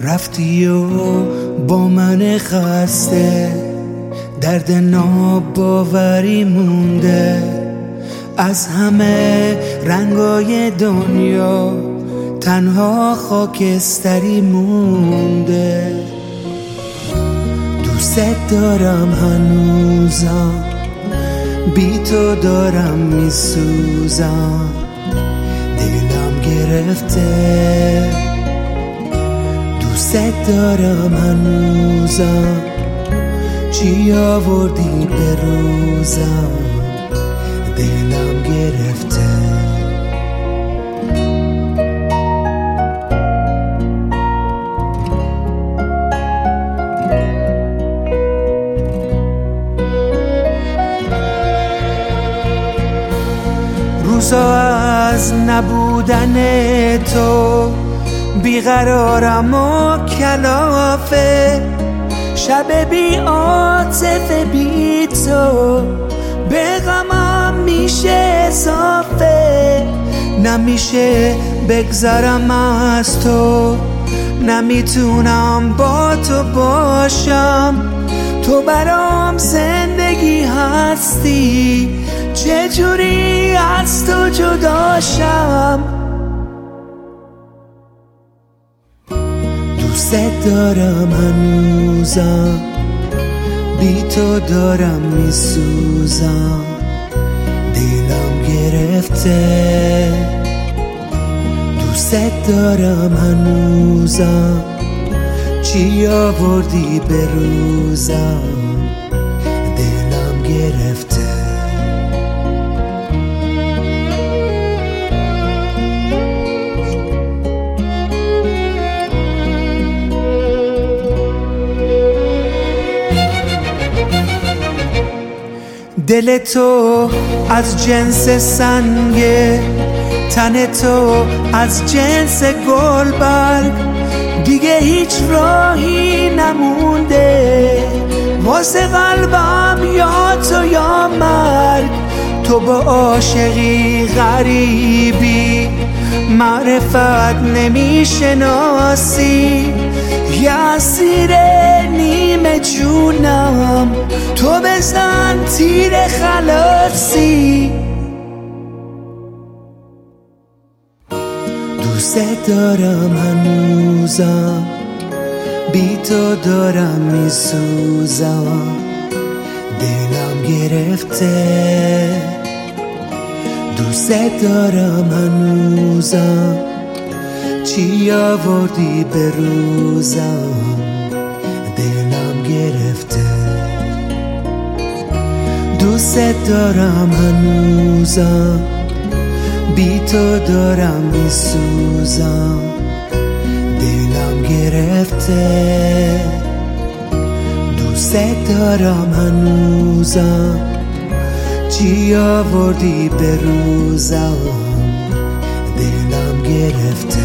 رفتی و با من خسته، درد ناباوری مونده. از همه رنگای دنیا تنها خاکستری مونده. دوست دارم هنوزم، بی تو دارم میسوزم، دلم گرفته. دوست دارم هنوزم، چی آوردی به روزم، دلم گرفته. روزا از نبودن تو بیقرارم و کلافه، شب بی عاطفه بی تو به غمم میشه اضافه. نمیشه بگذرم از تو، نمیتونم با تو باشم، تو برام زندگی هستی، چجوری از تو جداشم. دوست دارم هنوزم، بی تو دارم میسوزم، دلم گرفته. دوست دارم هنوزم، چی آوردی به روزم، دلم گرفته. دل تو از جنس سنگه، تن تو از جنس گلبرگ، دیگه هیچ راهی نمونده واسه قلبم، یا تو یا مرگ. تو با عاشقی غریبی، معرفت نمیشناسی، یه اسیر نیمه جونم، تو بزن تیر خلاصی. دوست دارم هنوزم، بی تو دارم میسوزم، دلم گرفته. دوست دارم هنوزم، چی آوردی به روزم، دلم گرفته. دوست دارم هنوزم، بی تو دارم میسوزم، دلم گرفته. دوست دارم هنوزم، چی آوردی به روزم، دلم گرفته.